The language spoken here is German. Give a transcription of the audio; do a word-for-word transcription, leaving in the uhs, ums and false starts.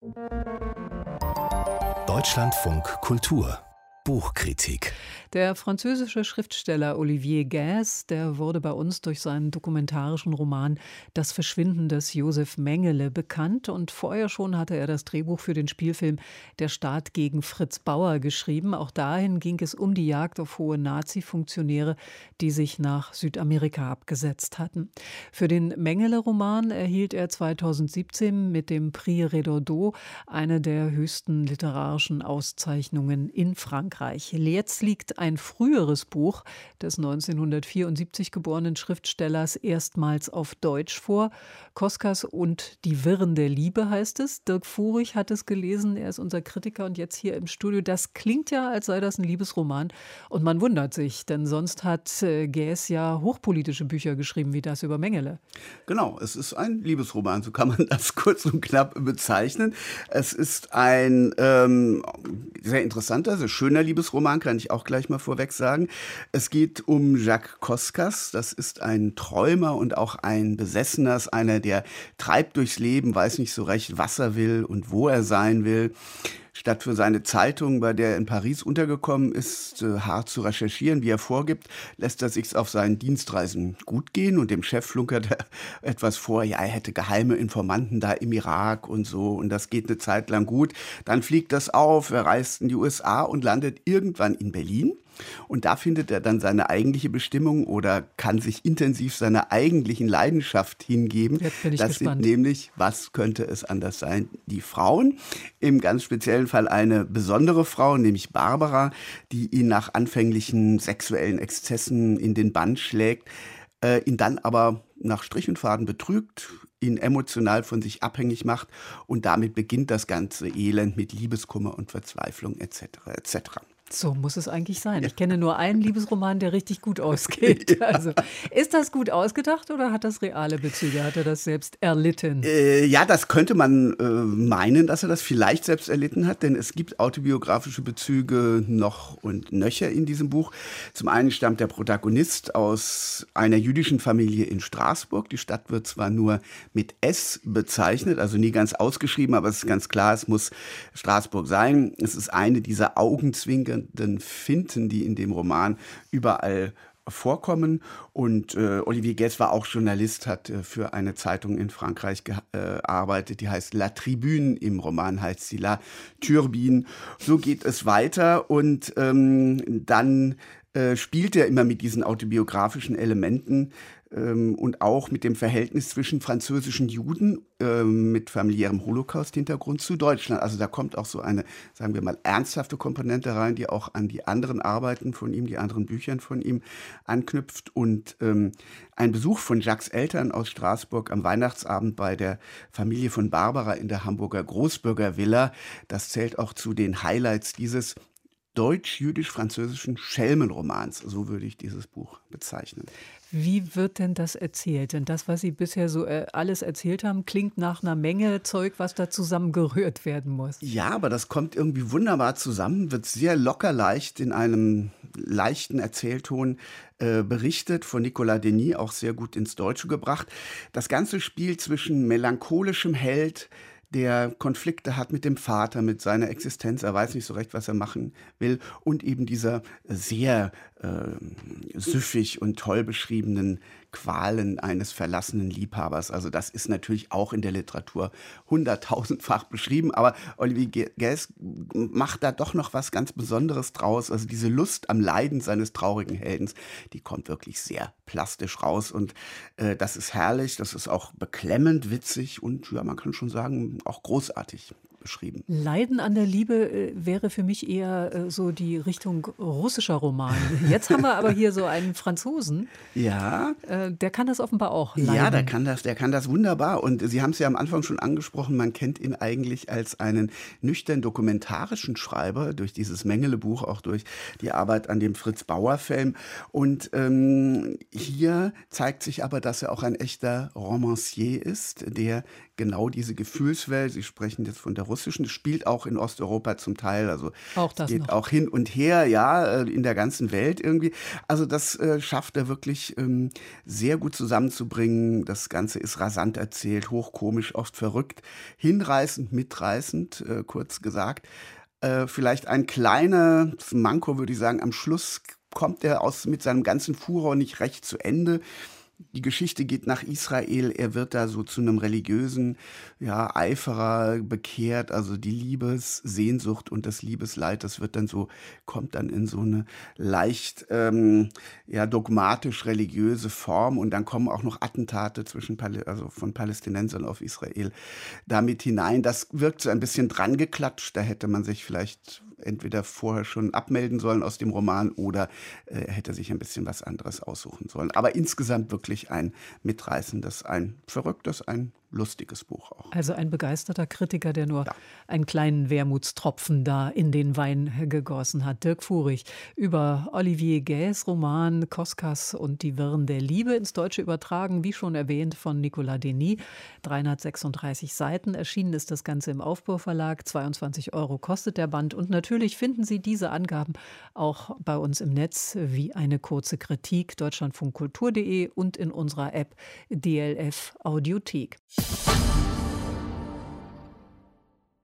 Deutschlandfunk Kultur Buchkritik. Der französische Schriftsteller Olivier Guès, der wurde bei uns durch seinen dokumentarischen Roman Das Verschwinden des Josef Mengele bekannt. Und vorher schon hatte er das Drehbuch für den Spielfilm Der Staat gegen Fritz Bauer geschrieben. Auch dahin ging es um die Jagd auf hohe Nazi-Funktionäre, die sich nach Südamerika abgesetzt hatten. Für den Mengele-Roman erhielt er zweitausendsiebzehn mit dem Prix Renaudot eine der höchsten literarischen Auszeichnungen in Frankreich. Jetzt liegt ein früheres Buch des neunzehnhundertvierundsiebzig geborenen Schriftstellers erstmals auf Deutsch vor. Koskas und die Wirren der Liebe heißt es. Dirk Furich hat es gelesen, er ist unser Kritiker und jetzt hier im Studio. Das klingt ja, als sei das ein Liebesroman und man wundert sich, denn sonst hat äh, Guès ja hochpolitische Bücher geschrieben, wie das über Mengele. Genau, es ist ein Liebesroman, so kann man das kurz und knapp bezeichnen. Es ist ein ähm, sehr interessanter, sehr schöner Liebesroman, kann ich auch gleich mal vorweg sagen. Es geht um Jacques Koskas, das ist ein Träumer und auch ein Besessener, einer, der treibt durchs Leben, weiß nicht so recht, was er will und wo er sein will. Statt für seine Zeitung, bei der er in Paris untergekommen ist, äh, hart zu recherchieren, wie er vorgibt, lässt er sich's auf seinen Dienstreisen gut gehen und dem Chef flunkert er etwas vor, ja, er hätte geheime Informanten da im Irak und so und das geht eine Zeit lang gut. Dann fliegt das auf, er reist in die U S A und landet irgendwann in Berlin. Und da findet er dann seine eigentliche Bestimmung oder kann sich intensiv seiner eigentlichen Leidenschaft hingeben. Jetzt bin ich das gespannt. sind nämlich, was könnte es anders sein, die Frauen. Im ganz speziellen Fall eine besondere Frau, nämlich Barbara, die ihn nach anfänglichen sexuellen Exzessen in den Bann schlägt, äh, ihn dann aber nach Strich und Faden betrügt, ihn emotional von sich abhängig macht und damit beginnt das ganze Elend mit Liebeskummer und Verzweiflung et cetera et cetera. So muss es eigentlich sein. Ich kenne nur einen Liebesroman, der richtig gut ausgeht. Ja. Also, ist das gut ausgedacht oder hat das reale Bezüge? Hat er das selbst erlitten? Äh, ja, das könnte man äh, meinen, dass er das vielleicht selbst erlitten hat, denn es gibt autobiografische Bezüge noch und nöcher in diesem Buch. Zum einen stammt der Protagonist aus einer jüdischen Familie in Straßburg. Die Stadt wird zwar nur mit S bezeichnet, also nie ganz ausgeschrieben, aber es ist ganz klar, es muss Straßburg sein. Es ist eine dieser augenzwinkernden Finten, die in dem Roman überall vorkommen. Und äh, Olivier Guès war auch Journalist, hat äh, für eine Zeitung in Frankreich gearbeitet, äh, die heißt La Tribune, im Roman heißt sie La Turbine. So geht es weiter und ähm, dann äh, spielt er immer mit diesen autobiografischen Elementen ähm, und auch mit dem Verhältnis zwischen französischen Juden äh, mit familiärem Holocaust-Hintergrund zu Deutschland. Also da kommt auch so eine, sagen wir mal, ernsthafte Komponente rein, die auch an die anderen Arbeiten von ihm, die anderen Büchern von ihm anknüpft. Und ähm, ein Besuch von Jacques Eltern aus Straßburg am Weihnachtsabend bei der Familie von Barbara in der Hamburger Großbürgervilla, das zählt auch zu den Highlights dieses deutsch-jüdisch-französischen Schelmenromans. So würde ich dieses Buch bezeichnen. Wie wird denn das erzählt? Denn das, was Sie bisher so äh, alles erzählt haben, klingt nach einer Menge Zeug, was da zusammengerührt werden muss. Ja, aber das kommt irgendwie wunderbar zusammen, wird sehr locker leicht in einem leichten Erzählton äh, berichtet, von Nicolas Denis auch sehr gut ins Deutsche gebracht. Das Ganze spielt zwischen melancholischem Held, der Konflikte hat mit dem Vater, mit seiner Existenz, er weiß nicht so recht, was er machen will, und eben dieser sehr äh, süffig und toll beschriebenen Qualen eines verlassenen Liebhabers. Also das ist natürlich auch in der Literatur hunderttausendfach beschrieben, aber Olivier Guès macht da doch noch was ganz Besonderes draus. Also diese Lust am Leiden seines traurigen Heldens, die kommt wirklich sehr plastisch raus und äh, das ist herrlich, das ist auch beklemmend, witzig und ja, man kann schon sagen, auch großartig beschrieben. Leiden an der Liebe äh, wäre für mich eher äh, so die Richtung russischer Roman. Jetzt haben wir aber hier so einen Franzosen. Ja. Äh, der kann das offenbar auch leiden. Ja, der kann das, der kann das wunderbar. Und Sie haben es ja am Anfang schon angesprochen, man kennt ihn eigentlich als einen nüchtern dokumentarischen Schreiber, durch dieses Mengele-Buch, auch durch die Arbeit an dem Fritz-Bauer-Film. Und ähm, hier zeigt sich aber, dass er auch ein echter Romancier ist, der genau diese Gefühlswelt, Sie sprechen jetzt von der Russischen. Es spielt auch in Osteuropa zum Teil. Also Auch es das geht noch. auch hin und her, ja, äh, in der ganzen Welt irgendwie. Also das äh, schafft er wirklich ähm, sehr gut zusammenzubringen. Das Ganze ist rasant erzählt, hochkomisch, oft verrückt, hinreißend, mitreißend, äh, kurz gesagt. Äh, vielleicht ein kleines Manko, würde ich sagen. Am Schluss kommt er aus, mit seinem ganzen Furor nicht recht zu Ende. Die Geschichte geht nach Israel. Er wird da so zu einem religiösen, ja, Eiferer bekehrt. Also die Liebessehnsucht und das Liebesleid, das wird dann so, kommt dann in so eine leicht, ähm, ja, dogmatisch-religiöse Form. Und dann kommen auch noch Attentate zwischen, Pal- also von Palästinensern auf Israel damit hinein. Das wirkt so ein bisschen dran geklatscht. Da hätte man sich vielleicht entweder vorher schon abmelden sollen aus dem Roman oder äh, er hätte sich ein bisschen was anderes aussuchen sollen. Aber insgesamt wirklich ein mitreißendes, ein verrücktes, ein lustiges Buch auch. Also ein begeisterter Kritiker, der nur Ja. einen kleinen Wermutstropfen da in den Wein gegossen hat. Dirk Furich über Olivier Guès Roman Koskas und die Wirren der Liebe, ins Deutsche übertragen, wie schon erwähnt, von Nicolas Denis. dreihundertsechsunddreißig Seiten. Erschienen ist das Ganze im Aufbau Verlag. zweiundzwanzig Euro kostet der Band. Und natürlich finden Sie diese Angaben auch bei uns im Netz wie eine kurze Kritik. deutschlandfunkkultur punkt de und in unserer App D L F Audiothek.